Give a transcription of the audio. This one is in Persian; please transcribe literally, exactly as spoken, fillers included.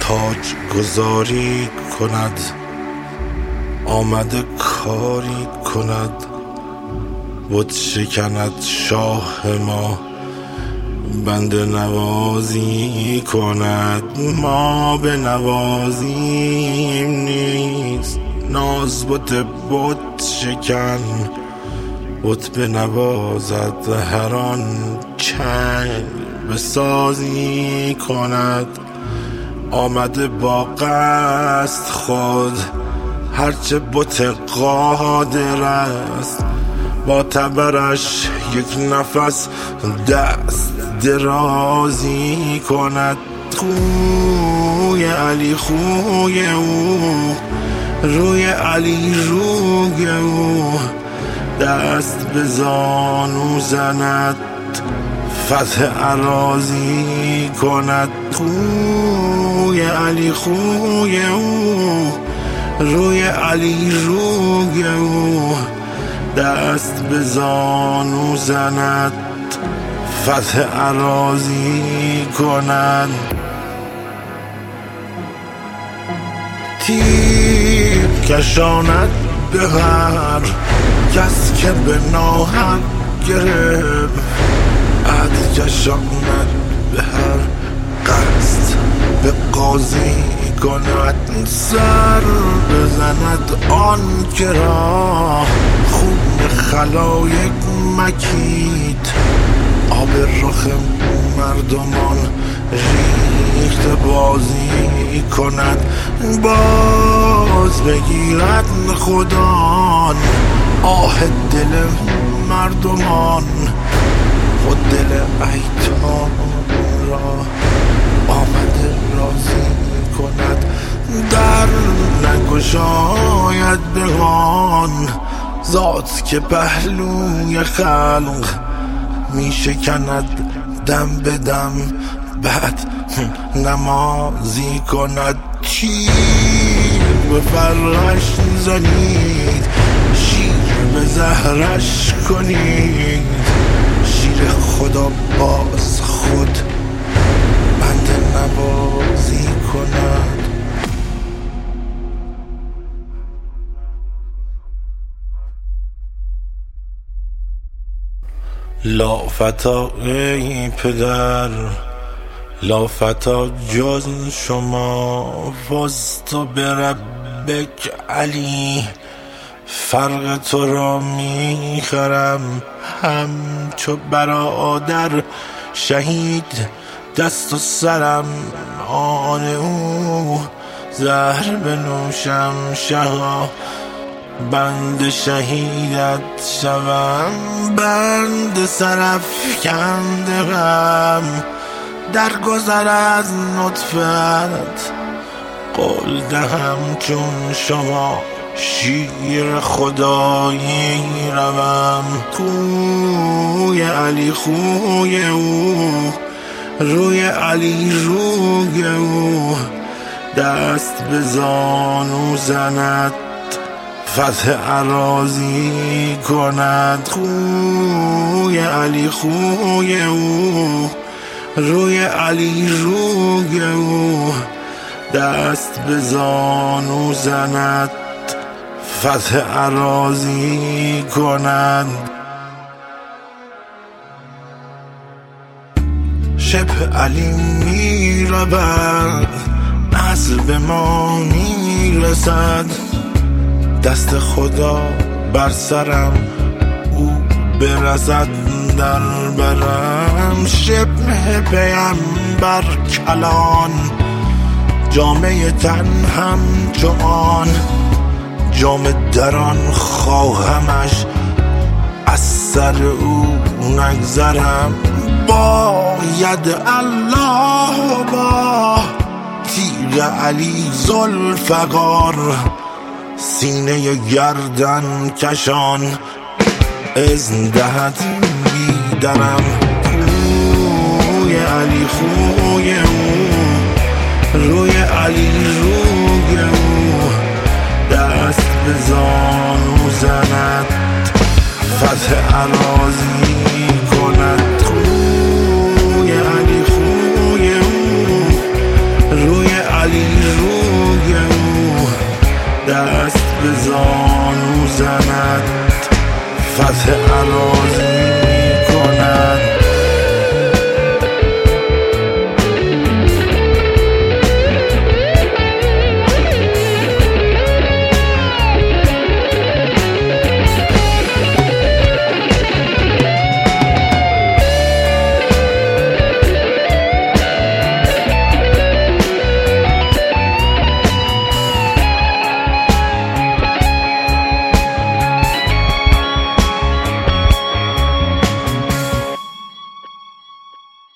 تاج گذاری کند، آمده کاری کند، بت شکند شاه ما، بنده نوازی کند. ما به نوازیم نیست، ناز بت بت شکن، بت به نوازد هر آن چنگ به سازی کند. آمده با قصد خود هرچه بت قادر است، با تبرش یک نفس دست درازی کند. خوی علی خوی او، روی علی روی او، دست به زانو زند فتح اراضی کند. خوی علی خوی او، روی علی روی او، دست به زانو زند فتح اراضی کند. تیر کشاند به هر کس که به ناحق گرفت، عهد کشاند به هر قصد به قاضی کند. سر بزند آن که را خون خلایق مکید، آب رخ مردمان ریخت بازی کند. باز بگیرد خدا آه دل مردمان، خود دل ایتام را آمده راضی کند. در نگشاید به آن ذات که پهلوی خلق می شکند دم به دم، بعد نمازی کند. تیر به فرش زنید، شیر به زهرش کنید، شیر خدا باز خود بنده نوازی کند. لافتا ای پدر، لافتا جز شما، فزت بربک علی، فرق تو را میخرم همچو برادر شهید. دست و سرم آن او، زهر بنوشم شها، بند شهیدت شوم، بند سرافکنده غم. در گذر از نطفت قول دهم چون شما، شیر خدایی روم. خوی علی خوی او، روی علی روی او، دست به زانو زند فتح اراضی کند. خوی علی خوی او، روی علی روی او، دست به زانو زند فتح اراضی کند. شبه علی می رود، نسل به ما می رسد، دست خدا بر سرم او برسد در برم. شبه پیمبر کلان، جامعه تن همچو آن، جام دران خواهمش از سر او نگذرم. باید الله با تیر علی ذوالفقار، سینه گردن کشان اذن دهد بیدرم. خوی علی خوی او، روی علی روی او، دست به زانو زند فتح اراضی کند. خوی علی خوی او، روی علی دست به زانو زند فتح اراضی می کند